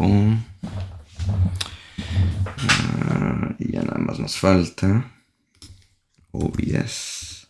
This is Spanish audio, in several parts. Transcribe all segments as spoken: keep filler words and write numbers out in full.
Uh, y ya nada más nos falta O B S.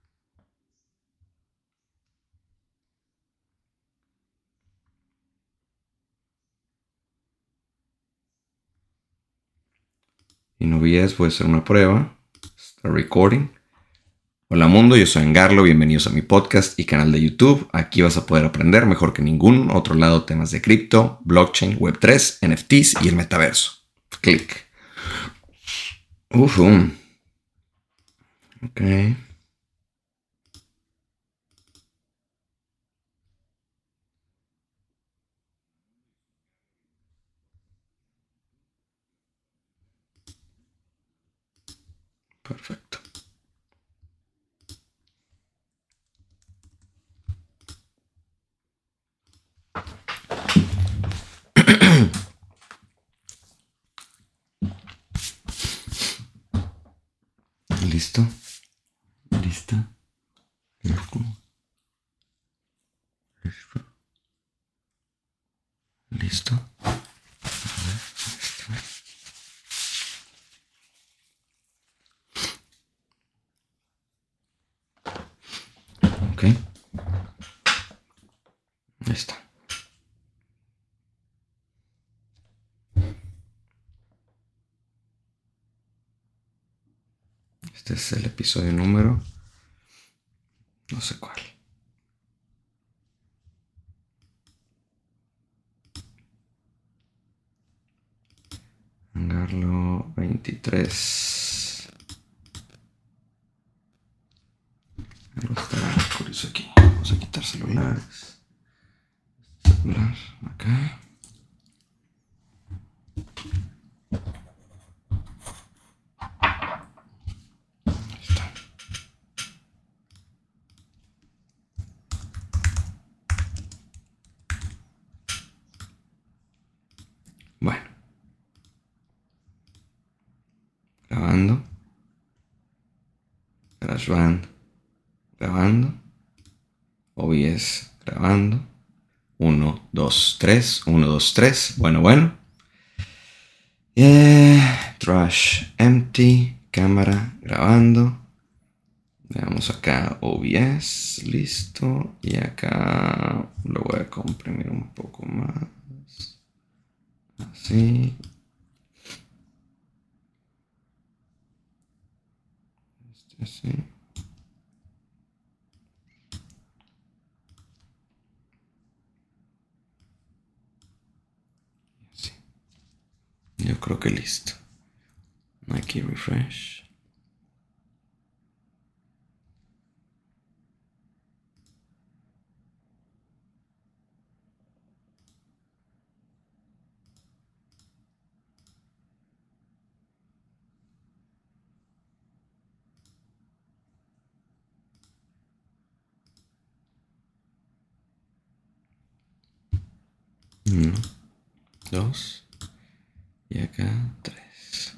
En O B S voy a hacer una prueba. Está recording. Hola mundo, yo soy Engarlo, bienvenidos a mi podcast y canal de YouTube. Aquí vas a poder aprender mejor que ningún otro lado temas de cripto, blockchain, web tres, N F Ts y el metaverso. Clic. Uf. Um. Ok. Perfecto. ¿Listo? ¿Listo? ¿Listo? ¿Listo? ¿Listo? A ver, listo. Ok. Listo. Este es el episodio número... no sé cuál. Engarlo veintitrés. Algo está curioso aquí. Vamos a quitar celulares. Celular acá. Listo. Bueno. Grabando. GarageBand. Grabando. O B S grabando. uno, dos, tres. uno, dos, tres. Bueno, bueno. Yeah. Trash empty. Cámara grabando. Veamos acá O B S. Listo. Y acá lo voy a comprimir un poco más. Así. Este así. Así. Yo creo que listo. Aquí refresh. Uno, dos y acá tres.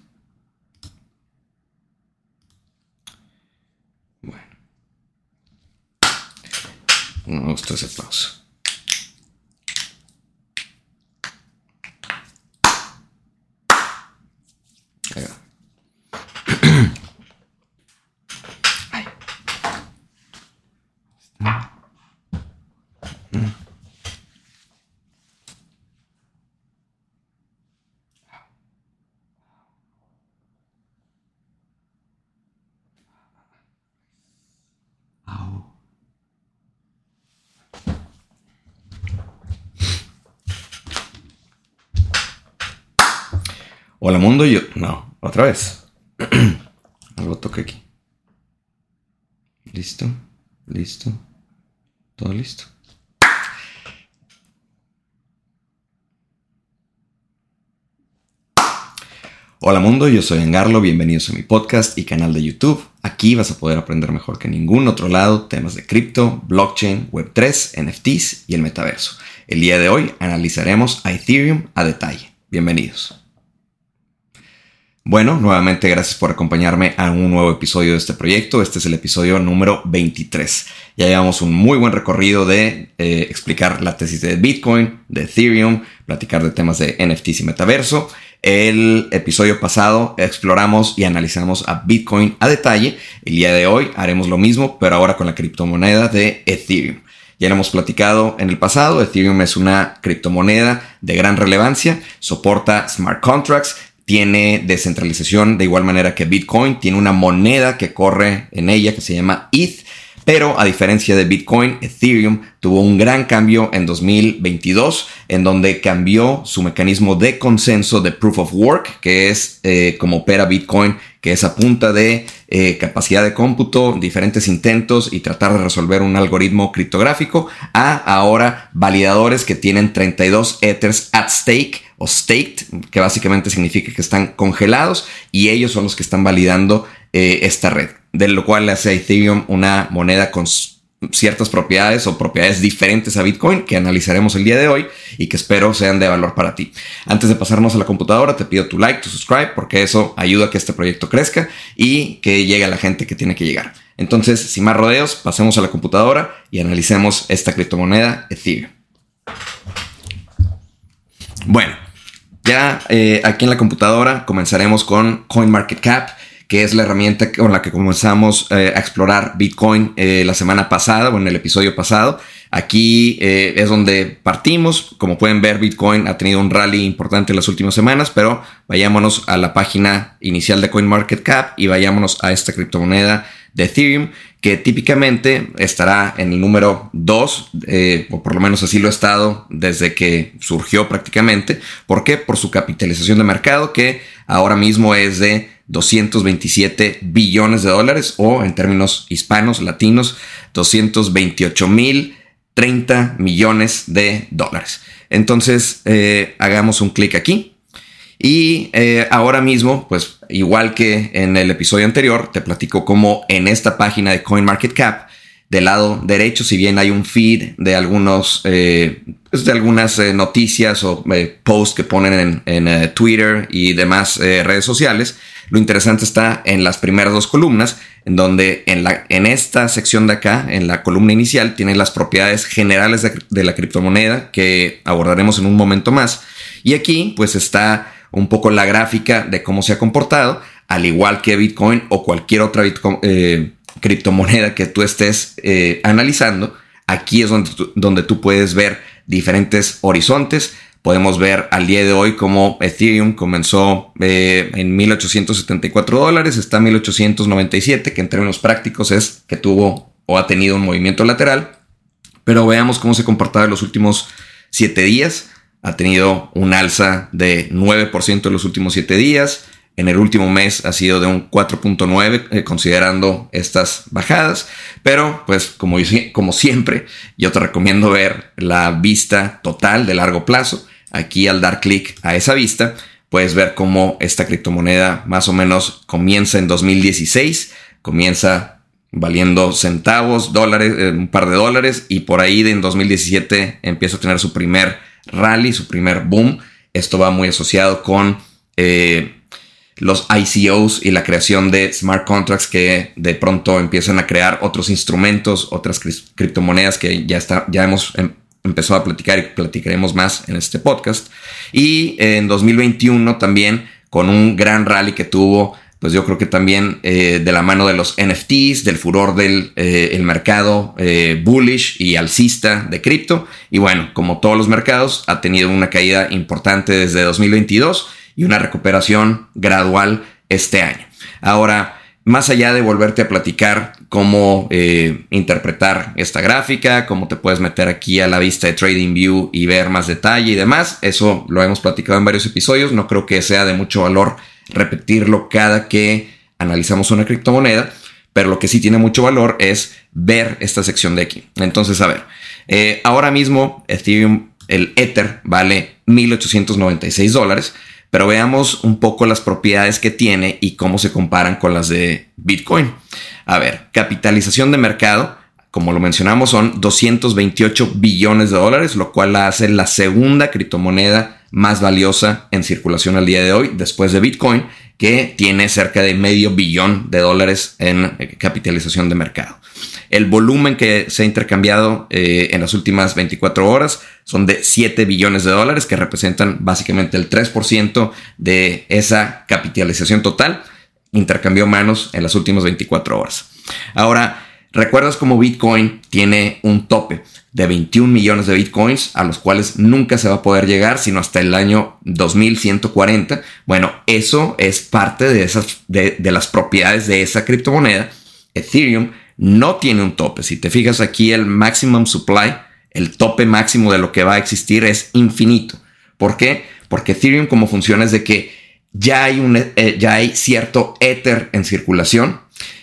Bueno, no me gustó ese pausa. Ahí va. Ay. Está. Mm. Au. Hola mundo, yo... no, otra vez. Algo toqué aquí. Listo, listo. Todo listo. Hola mundo, yo soy Engarlo, bienvenidos a mi podcast y canal de YouTube. Aquí vas a poder aprender mejor que ningún otro lado temas de cripto, blockchain, web tres, N F Ts y el metaverso. El día de hoy analizaremos a Ethereum a detalle. Bienvenidos. Bueno, nuevamente gracias por acompañarme a un nuevo episodio de este proyecto. Este es el episodio número veintitrés. Ya llevamos un muy buen recorrido de eh, explicar la tesis de Bitcoin, de Ethereum, platicar de temas de N F Ts y metaverso. El episodio pasado exploramos y analizamos a Bitcoin a detalle. El día de hoy haremos lo mismo, pero ahora con la criptomoneda de Ethereum. Ya lo hemos platicado en el pasado. Ethereum es una criptomoneda de gran relevancia, soporta smart contracts, tiene descentralización de igual manera que Bitcoin, tiene una moneda que corre en ella que se llama E T H, pero a diferencia de Bitcoin, Ethereum tuvo un gran cambio en dos mil veintidós, en donde cambió su mecanismo de consenso de Proof of Work, que es eh, como opera Bitcoin, que es a punta de eh, capacidad de cómputo, diferentes intentos y tratar de resolver un algoritmo criptográfico, a ahora validadores que tienen treinta y dos Ethers at stake o staked, que básicamente significa que están congelados y ellos son los que están validando eh, esta red, de lo cual le hace a Ethereum una moneda con ciertas propiedades o propiedades diferentes a Bitcoin que analizaremos el día de hoy y que espero sean de valor para ti. Antes de pasarnos a la computadora, te pido tu like, tu subscribe, porque eso ayuda a que este proyecto crezca y que llegue a la gente que tiene que llegar. Entonces, sin más rodeos, pasemos a la computadora y analicemos esta criptomoneda Ethereum. Bueno, ya eh, aquí en la computadora comenzaremos con CoinMarketCap, que es la herramienta con la que comenzamos eh, a explorar Bitcoin eh, la semana pasada o en el episodio pasado. Aquí eh, es donde partimos. Como pueden ver, Bitcoin ha tenido un rally importante en las últimas semanas, pero vayámonos a la página inicial de CoinMarketCap y vayámonos a esta criptomoneda de Ethereum, que típicamente estará en el número dos, eh, o por lo menos así lo ha estado desde que surgió prácticamente. ¿Por qué? Por su capitalización de mercado, que ahora mismo es de doscientos veintisiete billones de dólares, o en términos hispanos, latinos, doscientos veintiocho mil treinta millones de dólares. Entonces, eh, hagamos un clic aquí. Y eh, ahora mismo, pues igual que en el episodio anterior, te platico cómo en esta página de CoinMarketCap, del lado derecho, si bien hay un feed de algunos eh, pues de algunas eh, noticias o eh, posts que ponen en, en eh, Twitter y demás eh, redes sociales, lo interesante está en las primeras dos columnas, en donde en, la, en esta sección de acá, en la columna inicial, tiene las propiedades generales de, de la criptomoneda que abordaremos en un momento más. Y aquí pues está un poco la gráfica de cómo se ha comportado, al igual que Bitcoin o cualquier otra Bitcoin, eh, criptomoneda que tú estés eh, analizando. Aquí es donde tú, donde tú puedes ver diferentes horizontes. Podemos ver al día de hoy cómo Ethereum comenzó eh, en mil ochocientos setenta y cuatro dólares, está en mil ochocientos noventa y siete, que en términos prácticos es que tuvo o ha tenido un movimiento lateral. Pero veamos cómo se comportaba en los últimos siete días. Ha tenido un alza de nueve por ciento en los últimos siete días. En el último mes ha sido de un cuatro punto nueve, eh, considerando estas bajadas. Pero, pues, como, como siempre, yo te recomiendo ver la vista total de largo plazo. Aquí, al dar clic a esa vista, puedes ver cómo esta criptomoneda más o menos comienza en dos mil dieciséis. Comienza valiendo centavos, dólares, eh, un par de dólares. Y por ahí de en dos mil diecisiete empieza a tener su primer rally, su primer boom. Esto va muy asociado con eh, los I C Os y la creación de smart contracts que de pronto empiezan a crear otros instrumentos, otras criptomonedas que ya, está, ya hemos em, empezado a platicar y platicaremos más en este podcast. Y en dos mil veintiuno también, con un gran rally que tuvo, pues yo creo que también eh, de la mano de los N F Ts, del furor del eh, el mercado eh, bullish y alcista de cripto. Y bueno, como todos los mercados, ha tenido una caída importante desde dos mil veintidós y una recuperación gradual este año. Ahora, más allá de volverte a platicar cómo eh, interpretar esta gráfica, cómo te puedes meter aquí a la vista de TradingView y ver más detalle y demás, eso lo hemos platicado en varios episodios. No creo que sea de mucho valor repetirlo cada que analizamos una criptomoneda, pero lo que sí tiene mucho valor es ver esta sección de aquí. Entonces, a ver, eh, ahora mismo Ethereum, el Ether, vale mil ochocientos noventa y seis dólares, pero veamos un poco las propiedades que tiene y cómo se comparan con las de Bitcoin. A ver, capitalización de mercado, como lo mencionamos, son doscientos veintiocho billones de dólares, lo cual la hace la segunda criptomoneda más valiosa en circulación al día de hoy, después de Bitcoin, que tiene cerca de medio billón de dólares en capitalización de mercado. El volumen que se ha intercambiado eh, en las últimas veinticuatro horas son de siete billones de dólares, que representan básicamente el tres por ciento de esa capitalización total. Intercambió manos en las últimas veinticuatro horas. Ahora, ¿recuerdas cómo Bitcoin tiene un tope de veintiún millones de Bitcoins a los cuales nunca se va a poder llegar sino hasta el año dos mil ciento cuarenta? Bueno, eso es parte de, esas, de, de las propiedades de esa criptomoneda. Ethereum no tiene un tope. Si te fijas aquí, el maximum supply, el tope máximo de lo que va a existir es infinito. ¿Por qué? Porque Ethereum, como funciona, es de que ya hay, un, eh, ya hay cierto Ether en circulación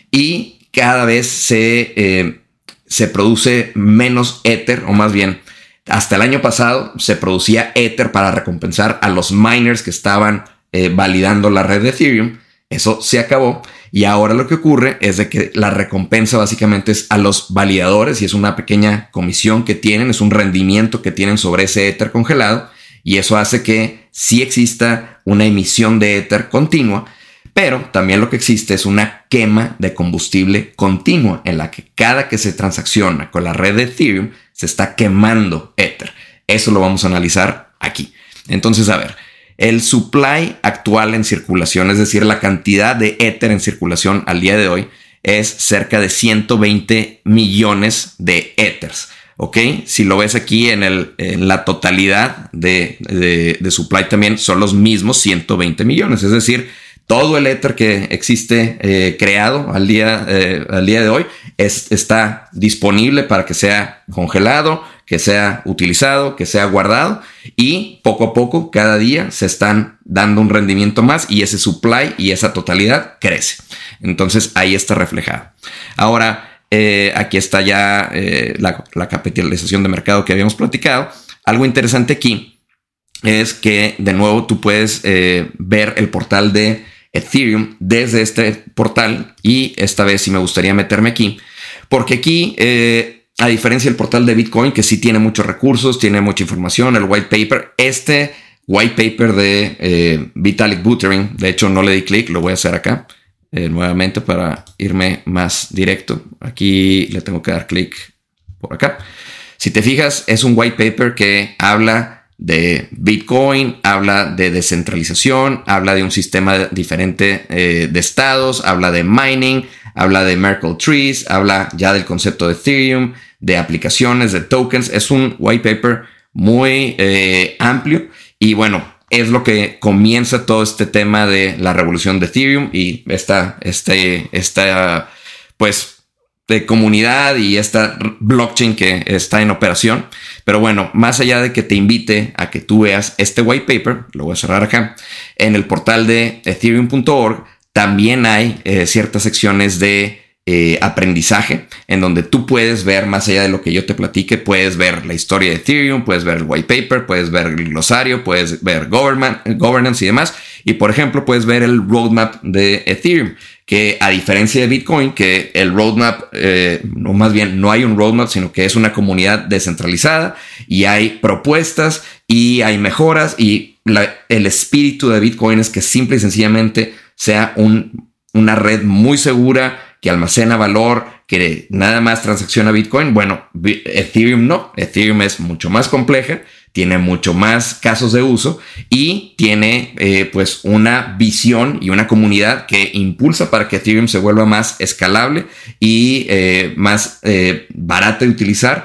y cada vez se, eh, se produce menos Ether, o más bien, hasta el año pasado se producía Ether para recompensar a los miners que estaban eh, validando la red de Ethereum. Eso se acabó y ahora lo que ocurre es de que la recompensa básicamente es a los validadores y es una pequeña comisión que tienen, es un rendimiento que tienen sobre ese Ether congelado, y eso hace que sí exista una emisión de Ether continua, pero también lo que existe es una quema de combustible continua en la que cada que se transacciona con la red de Ethereum se está quemando Ether. Eso lo vamos a analizar aquí. Entonces, a ver, el supply actual en circulación, es decir, la cantidad de Ether en circulación al día de hoy, es cerca de ciento veinte millones de Ethers. ¿Ok? Si lo ves aquí en, el, en la totalidad de, de, de supply también son los mismos ciento veinte millones. Es decir, todo el Ether que existe eh, creado al día, eh, al día de hoy es, está disponible para que sea congelado, que sea utilizado, que sea guardado, y poco a poco cada día se están dando un rendimiento más y ese supply y esa totalidad crece. Entonces ahí está reflejado. Ahora, Eh, aquí está ya eh, la, la capitalización de mercado que habíamos platicado. Algo interesante aquí es que de nuevo tú puedes eh, ver el portal de Ethereum desde este portal, y esta vez sí me gustaría meterme aquí porque aquí eh, a diferencia del portal de Bitcoin, que sí tiene muchos recursos, tiene mucha información, el white paper, este white paper de eh, Vitalik Buterin, de hecho no le di clic, lo voy a hacer acá Eh, nuevamente para irme más directo. Aquí le tengo que dar clic por acá. Si te fijas, es un white paper que habla de Bitcoin, habla de descentralización, habla de un sistema diferente eh, de estados, habla de mining, habla de Merkle trees, habla ya del concepto de Ethereum, de aplicaciones, de tokens. Es un white paper muy eh, amplio y bueno, es lo que comienza todo este tema de la revolución de Ethereum y esta, este, esta pues, de comunidad y esta blockchain que está en operación. Pero bueno, más allá de que te invite a que tú veas este white paper, lo voy a cerrar acá, en el portal de ethereum punto org también hay eh, ciertas secciones de Eh, aprendizaje en donde tú puedes ver más allá de lo que yo te platique, puedes ver la historia de Ethereum, puedes ver el white paper, puedes ver el glosario, puedes ver governance y demás, y por ejemplo puedes ver el roadmap de Ethereum, que a diferencia de Bitcoin, que el roadmap, eh, no más bien no hay un roadmap, sino que es una comunidad descentralizada y hay propuestas y hay mejoras, y la, el espíritu de Bitcoin es que simple y sencillamente sea un, una red muy segura, que almacena valor, que nada más transacciona Bitcoin. Bueno, Ethereum no. Ethereum es mucho más compleja, tiene mucho más casos de uso y tiene eh, pues una visión y una comunidad que impulsa para que Ethereum se vuelva más escalable y eh, más eh, barata de utilizar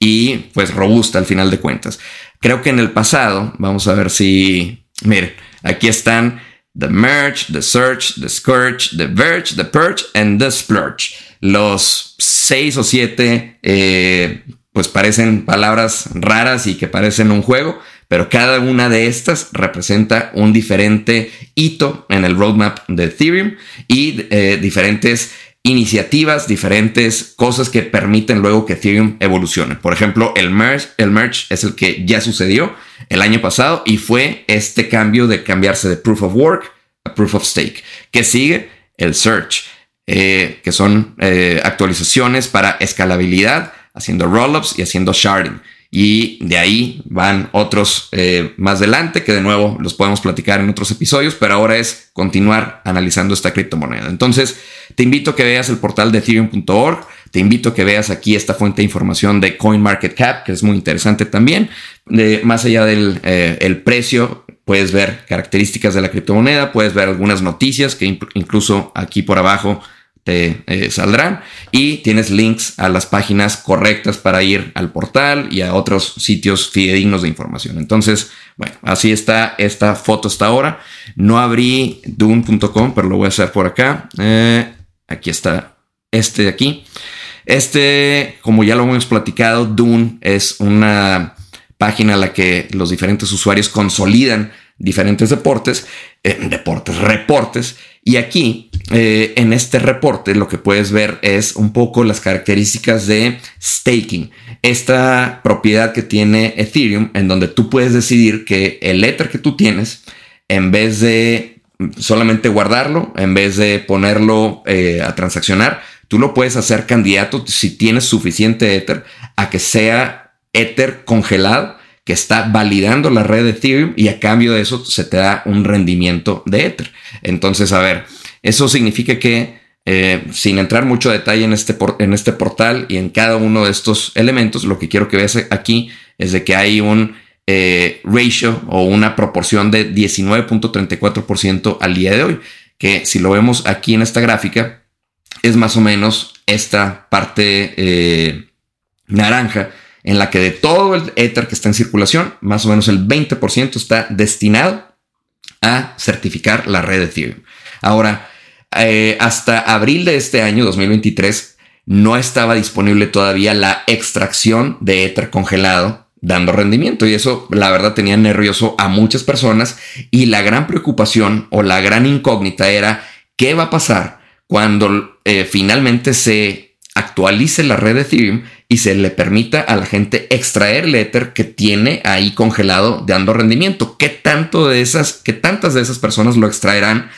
y pues robusta al final de cuentas. Creo que en el pasado, vamos a ver si, miren, aquí están the merge, the search, the scourge, the verge, the purge, and the splurge. Los seis o siete, eh, pues parecen palabras raras y que parecen un juego, pero cada una de estas representa un diferente hito en el roadmap de Ethereum y eh, diferentes iniciativas, diferentes cosas que permiten luego que Ethereum evolucione. Por ejemplo, el merge, el merge es el que ya sucedió el año pasado y fue este cambio de cambiarse de Proof of Work a Proof of Stake. ¿Qué sigue? El search, eh, que son eh, actualizaciones para escalabilidad, haciendo rollups y haciendo sharding. y de ahí van otros eh, más adelante que de nuevo los podemos platicar en otros episodios, pero ahora es continuar analizando esta criptomoneda. Entonces te invito a que veas el portal de ethereum punto org, te invito a que veas aquí esta fuente de información de CoinMarketCap, que es muy interesante también. De, más allá del eh, el precio, puedes ver características de la criptomoneda, puedes ver algunas noticias que inc- incluso aquí por abajo te eh, saldrán, y tienes links a las páginas correctas para ir al portal y a otros sitios fidedignos de información. Entonces, bueno, así está esta foto hasta ahora. No abrí dune punto com, pero lo voy a hacer por acá. Eh, aquí está este de aquí. Este, como ya lo hemos platicado, Dune es una página en la que los diferentes usuarios consolidan diferentes deportes, eh, deportes, reportes. Y aquí, eh, en este reporte, lo que puedes ver es un poco las características de staking. Esta propiedad que tiene Ethereum, en donde tú puedes decidir que el Ether que tú tienes, en vez de solamente guardarlo, en vez de ponerlo eh, a transaccionar, tú lo puedes hacer candidato, si tienes suficiente Ether, a que sea Ether congelado, que está validando la red de Ethereum, y a cambio de eso se te da un rendimiento de Ether. Entonces, a ver, eso significa que eh, sin entrar mucho detalle en este, por, en este portal y en cada uno de estos elementos, lo que quiero que veas aquí es de que hay un eh, ratio o una proporción de diecinueve punto treinta y cuatro por ciento al día de hoy, que si lo vemos aquí en esta gráfica, es más o menos esta parte eh, naranja, en la que de todo el Ether que está en circulación, más o menos el veinte por ciento está destinado a certificar la red de Ethereum. Ahora, eh, hasta abril de este año, dos mil veintitrés, no estaba disponible todavía la extracción de Ether congelado dando rendimiento, y eso la verdad tenía nervioso a muchas personas, y la gran preocupación o la gran incógnita era ¿qué va a pasar cuando eh, finalmente se actualice la red de Ethereum y se le permita a la gente extraer el Ether que tiene ahí congelado dando rendimiento? ¿Qué tanto de esas, qué tantas de esas personas lo extraerán?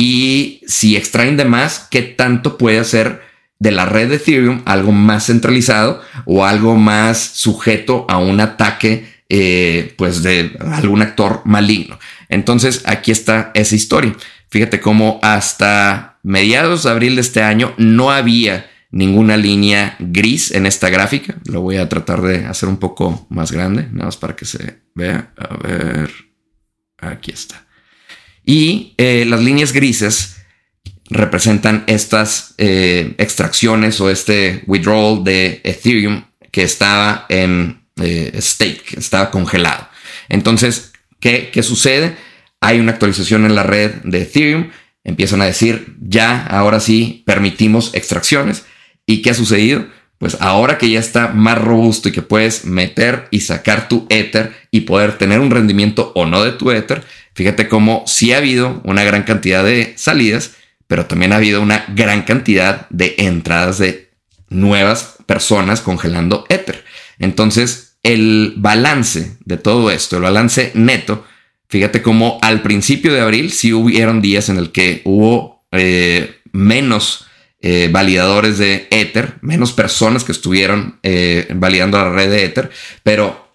Y si extraen de más, ¿qué tanto puede hacer de la red de Ethereum algo más centralizado o algo más sujeto a un ataque eh, pues de algún actor maligno? Entonces aquí está esa historia. Fíjate cómo hasta mediados de abril de este año no había ninguna línea gris en esta gráfica. Lo voy a tratar de hacer un poco más grande, nada más para que se vea. A ver, aquí está. Y eh, las líneas grises representan estas eh, extracciones o este withdrawal de Ethereum que estaba en eh, stake, que estaba congelado. Entonces, ¿qué, qué sucede? Hay una actualización en la red de Ethereum. Empiezan a decir, ya, ahora sí, permitimos extracciones. ¿Y qué ha sucedido? Pues ahora que ya está más robusto y que puedes meter y sacar tu Ether y poder tener un rendimiento o no de tu Ether, fíjate cómo sí ha habido una gran cantidad de salidas, pero también ha habido una gran cantidad de entradas de nuevas personas congelando Ether. Entonces, el balance de todo esto, el balance neto, fíjate cómo al principio de abril sí hubieron días en el que hubo eh, menos Eh, validadores de Ether, menos personas que estuvieron eh, validando la red de Ether, pero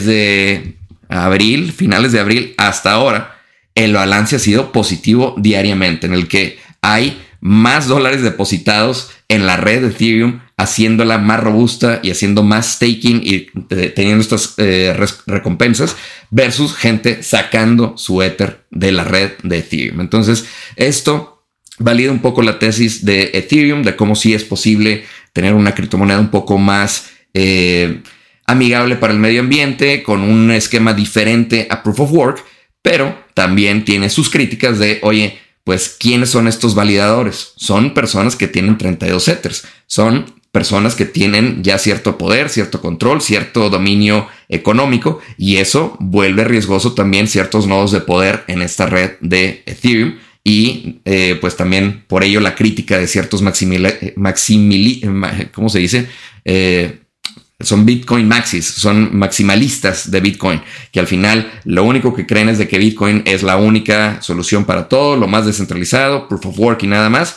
desde abril, finales de abril hasta ahora, el balance ha sido positivo diariamente, en el que hay más dólares depositados en la red de Ethereum, haciéndola más robusta y haciendo más staking y eh, teniendo estas eh, res- recompensas versus gente sacando su Ether de la red de Ethereum. Entonces, esto valida un poco la tesis de Ethereum, de cómo sí es posible tener una criptomoneda un poco más eh, amigable para el medio ambiente, con un esquema diferente a Proof of Work, pero también tiene sus críticas de, oye, pues, ¿quiénes son estos validadores? Son personas que tienen treinta y dos Ethers, son personas que tienen ya cierto poder, cierto control, cierto dominio económico, y eso vuelve riesgoso también ciertos nodos de poder en esta red de Ethereum. Y eh, pues también por ello la crítica de ciertos maximili, maximili, ¿cómo se dice? Eh, son Bitcoin maxis, son maximalistas de Bitcoin, que al final lo único que creen es de que Bitcoin es la única solución para todo, lo más descentralizado, Proof of Work y nada más.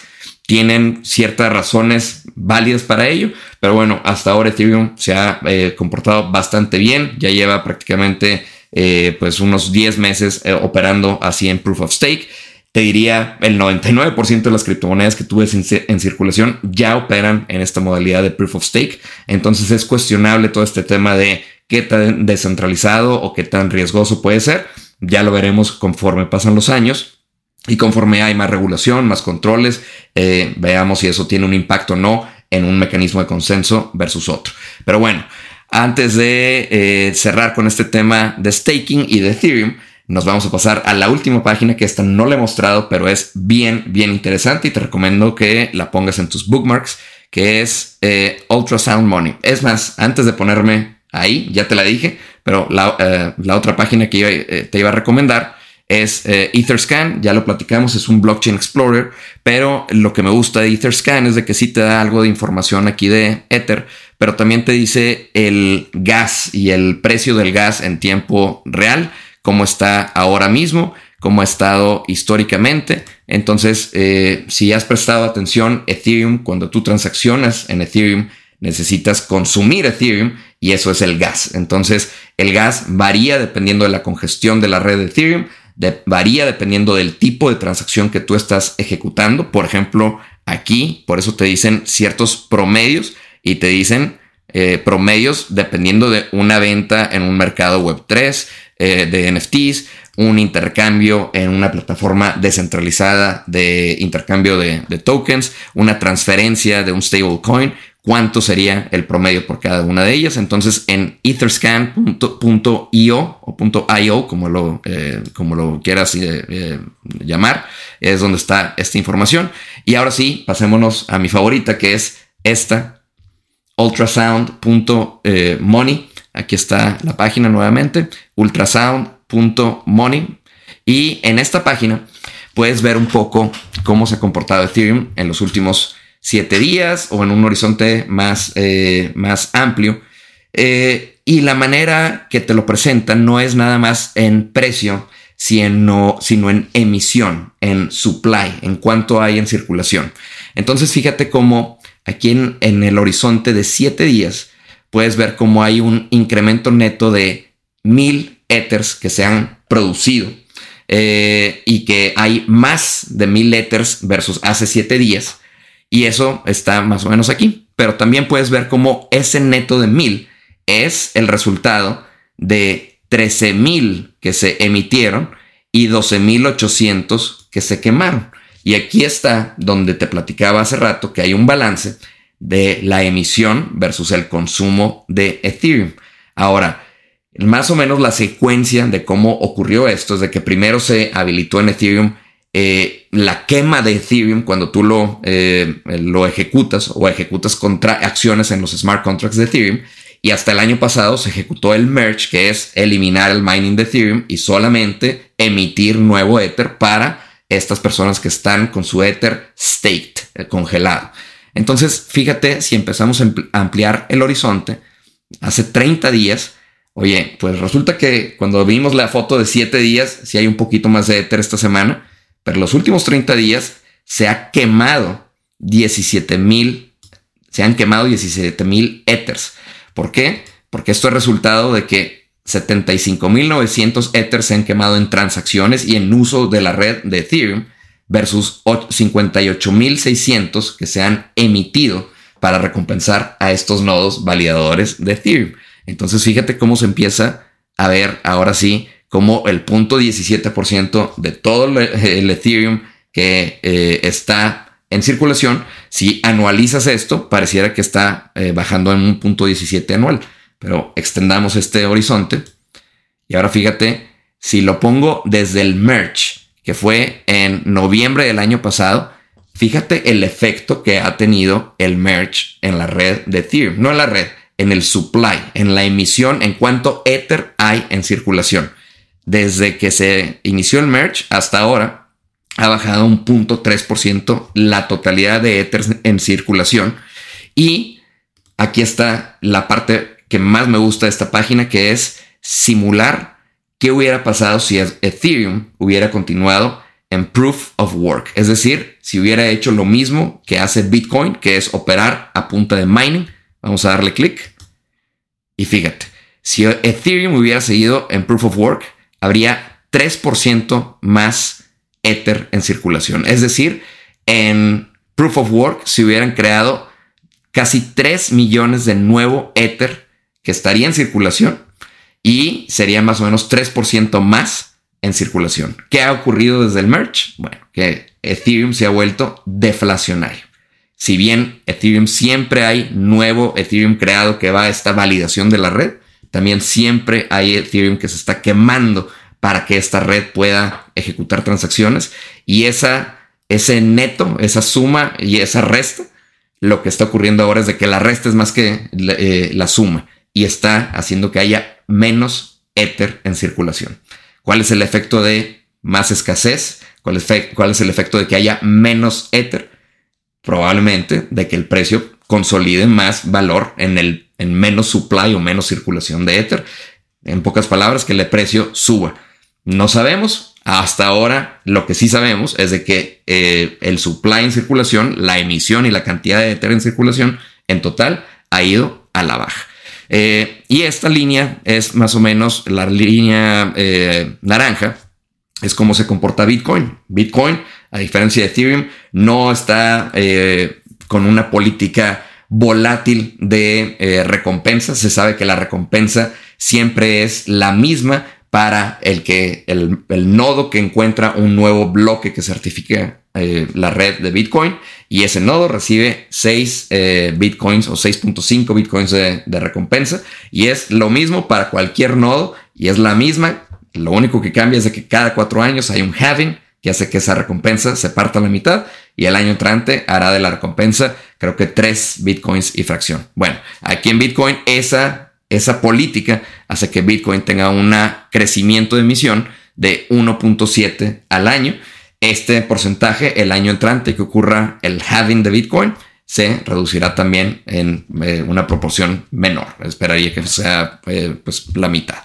tienen ciertas razones válidas para ello, pero bueno, hasta ahora Ethereum se ha eh, comportado bastante bien, ya lleva prácticamente eh, pues unos diez meses eh, operando así en Proof of Stake. Te diría el noventa y nueve por ciento de las criptomonedas que tú ves en, en circulación ya operan en esta modalidad de Proof of Stake, entonces es cuestionable todo este tema de qué tan descentralizado o qué tan riesgoso puede ser. Ya lo veremos conforme pasan los años. Y conforme hay más regulación, más controles, eh, veamos si eso tiene un impacto o no en un mecanismo de consenso versus otro. Pero bueno, antes de eh, cerrar con este tema de staking y de Ethereum, nos vamos a pasar a la última página, que esta no la he mostrado, pero es bien, bien interesante y te recomiendo que la pongas en tus bookmarks, que es eh, Ultrasound Money. Es más, antes de ponerme ahí, ya te la dije, pero la, eh, la otra página que yo eh, te iba a recomendar es eh, Etherscan. Ya lo platicamos, es un blockchain explorer, pero lo que me gusta de Etherscan es de que sí te da algo de información aquí de Ether, pero también te dice el gas y el precio del gas en tiempo real, cómo está ahora mismo, cómo ha estado históricamente. Entonces, eh, si has prestado atención, Ethereum, cuando tú transaccionas en Ethereum, necesitas consumir Ethereum y eso es el gas. Entonces, el gas varía dependiendo de la congestión de la red de Ethereum, de, varía dependiendo del tipo de transacción que tú estás ejecutando. Por ejemplo, aquí, por eso te dicen ciertos promedios y te dicen eh, promedios dependiendo de una venta en un mercado web tres, eh, de N F Ts, un intercambio en una plataforma descentralizada de intercambio de, de tokens, una transferencia de un stablecoin. ¿Cuánto sería el promedio por cada una de ellas? Entonces, en etherscan punto io o .io, como lo, eh, como lo quieras eh, eh, llamar, es donde está esta información. Y ahora sí, pasémonos a mi favorita, que es esta, ultrasound punto money. Aquí está la página nuevamente, ultrasound punto money. Y en esta página puedes ver un poco cómo se ha comportado Ethereum en los últimos siete días o en un horizonte más, eh, más amplio. Eh, y la manera que te lo presentan no es nada más en precio, sino, sino en emisión, en supply, en cuánto hay en circulación. Entonces, fíjate cómo aquí en, en el horizonte de siete días puedes ver cómo hay un incremento neto de mil ethers que se han producido eh, y que hay más de mil ethers versus hace siete días. Y eso está más o menos aquí. Pero también puedes ver cómo ese neto de mil es el resultado de trece mil que se emitieron y doce mil ochocientos que se quemaron. Y aquí está donde te platicaba hace rato que hay un balance de la emisión versus el consumo de Ethereum. Ahora, más o menos la secuencia de cómo ocurrió esto es de que primero se habilitó en Ethereum Eh, la quema de Ethereum cuando tú lo, eh, lo ejecutas o ejecutas contra acciones en los smart contracts de Ethereum, y hasta el año pasado se ejecutó el merge, que es eliminar el mining de Ethereum y solamente emitir nuevo Ether para estas personas que están con su Ether staked, eh, congelado. Entonces, fíjate, si empezamos a ampliar el horizonte, hace treinta días, oye, pues resulta que cuando vimos la foto de siete días, sí hay un poquito más de Ether esta semana, pero los últimos treinta días se ha quemado diecisiete mil, se han quemado diecisiete mil Ethers. ¿Por qué? Porque esto es resultado de que setenta y cinco mil novecientos Ethers se han quemado en transacciones y en uso de la red de Ethereum versus cincuenta y ocho mil seiscientos que se han emitido para recompensar a estos nodos validadores de Ethereum. Entonces, fíjate cómo se empieza a ver ahora sí como el punto punto diecisiete por ciento de todo el Ethereum que eh, está en circulación, si anualizas esto, pareciera que está eh, bajando en un punto diecisiete anual. Pero extendamos este horizonte. Y ahora fíjate, si lo pongo desde el merge, que fue en noviembre del año pasado, fíjate el efecto que ha tenido el merge en la red de Ethereum. No en la red, en el supply, en la emisión, en cuánto Ether hay en circulación. Desde que se inició el merge hasta ahora, ha bajado un punto tres por ciento la totalidad de Ether en circulación. Y aquí está la parte que más me gusta de esta página, que es simular qué hubiera pasado si Ethereum hubiera continuado en Proof of Work. Es decir, si hubiera hecho lo mismo que hace Bitcoin, que es operar a punta de mining. Vamos a darle clic. Y fíjate, si Ethereum hubiera seguido en Proof of Work, habría tres por ciento más Ether en circulación. Es decir, en Proof of Work se hubieran creado casi tres millones de nuevo Ether que estaría en circulación y sería más o menos tres por ciento más en circulación. ¿Qué ha ocurrido desde el merge? Bueno, que Ethereum se ha vuelto deflacionario. Si bien Ethereum siempre hay nuevo Ethereum creado que va a esta validación de la red, también siempre hay Ethereum que se está quemando para que esta red pueda ejecutar transacciones. Y esa, ese neto, esa suma y esa resta, lo que está ocurriendo ahora es de que la resta es más que eh, la suma y está haciendo que haya menos Ether en circulación. ¿Cuál es el efecto de más escasez? ¿Cuál es, cuál es el efecto de que haya menos Ether? Probablemente de que el precio consolide más valor en, el, en menos supply o menos circulación de Ether. En pocas palabras, que el precio suba. No sabemos. Hasta ahora lo que sí sabemos es de que eh, el supply en circulación, la emisión y la cantidad de Ether en circulación en total ha ido a la baja. Eh, y esta línea es más o menos la línea eh, naranja. Es cómo se comporta Bitcoin. Bitcoin, a diferencia de Ethereum, no está eh, con una política volátil de eh, recompensa. Se sabe que la recompensa siempre es la misma para el, que, el, el nodo que encuentra un nuevo bloque que certifica eh, la red de Bitcoin, y ese nodo recibe seis eh, Bitcoins o seis punto cinco Bitcoins de, de recompensa, y es lo mismo para cualquier nodo y es la misma. Lo único que cambia es de que cada cuatro años hay un halving que hace que esa recompensa se parta a la mitad, y el año entrante hará de la recompensa creo que tres Bitcoins y fracción. Bueno, aquí en Bitcoin esa, esa política hace que Bitcoin tenga un crecimiento de emisión de uno punto siete al año. Este porcentaje el año entrante que ocurra el halving de Bitcoin se reducirá también en eh, una proporción menor. Esperaría que sea eh, pues la mitad.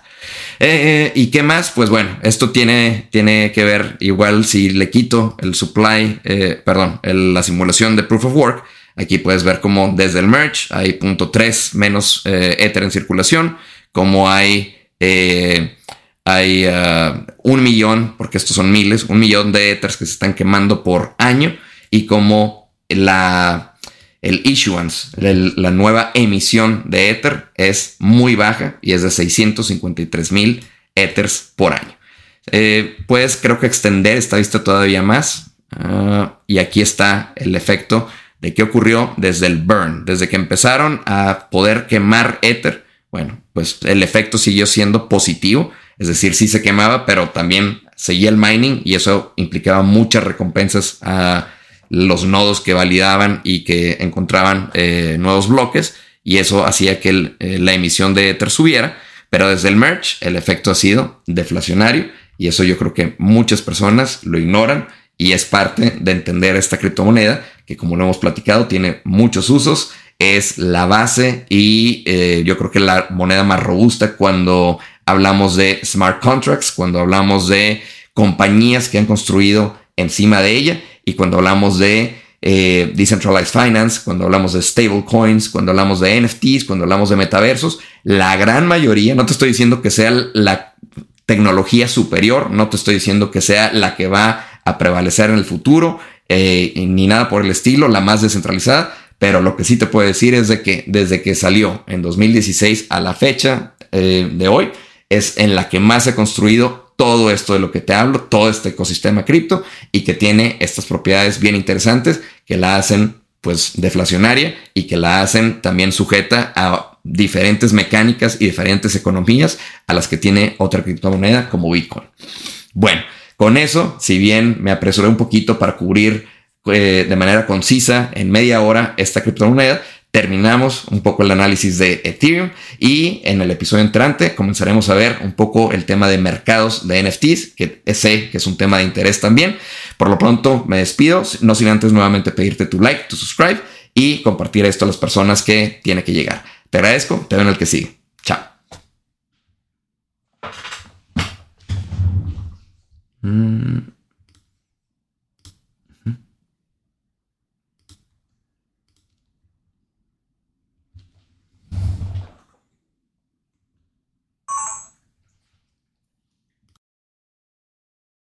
Eh, ¿Y qué más? Pues bueno, esto tiene, tiene que ver igual si le quito el supply, eh, perdón, el, la simulación de Proof of Work. Aquí puedes ver cómo desde el merge hay cero punto tres menos eh, Ether en circulación, como hay, eh, hay uh, un millón, porque estos son miles, un millón de Ethers que se están quemando por año, y como la... el issuance, el, la nueva emisión de Ether es muy baja y es de seiscientos cincuenta y tres mil Ethers por año. Eh, puedes creo que extender esta vista todavía más. Uh, y aquí está el efecto de qué ocurrió desde el burn. Desde que empezaron a poder quemar Ether, bueno, pues el efecto siguió siendo positivo. Es decir, sí se quemaba, pero también seguía el mining, y eso implicaba muchas recompensas a los nodos que validaban y que encontraban eh, nuevos bloques, y eso hacía que el, eh, la emisión de Ether subiera. Pero desde el merge el efecto ha sido deflacionario, y eso yo creo que muchas personas lo ignoran, y es parte de entender esta criptomoneda que, como lo hemos platicado, tiene muchos usos. Es la base y eh, yo creo que la moneda más robusta cuando hablamos de smart contracts, cuando hablamos de compañías que han construido encima de ella, y cuando hablamos de eh, decentralized finance, cuando hablamos de stablecoins, cuando hablamos de N F Ts, cuando hablamos de metaversos. La gran mayoría, no te estoy diciendo que sea la tecnología superior, no te estoy diciendo que sea la que va a prevalecer en el futuro, eh, ni nada por el estilo, la más descentralizada, pero lo que sí te puedo decir es de que desde que salió en dos mil dieciséis a la fecha eh, de hoy, es en la que más se ha construido todo esto de lo que te hablo, todo este ecosistema cripto, y que tiene estas propiedades bien interesantes que la hacen pues deflacionaria, y que la hacen también sujeta a diferentes mecánicas y diferentes economías a las que tiene otra criptomoneda como Bitcoin. Bueno, con eso, si bien me apresuré un poquito para cubrir eh, de manera concisa en media hora esta criptomoneda, terminamos un poco el análisis de Ethereum, y en el episodio entrante comenzaremos a ver un poco el tema de mercados de N F Ts, que sé que es un tema de interés también. Por lo pronto me despido, no sin antes nuevamente pedirte tu like, tu subscribe y compartir esto a las personas que tiene que llegar. Te agradezco, te veo en el que sigue. Chao. Mm.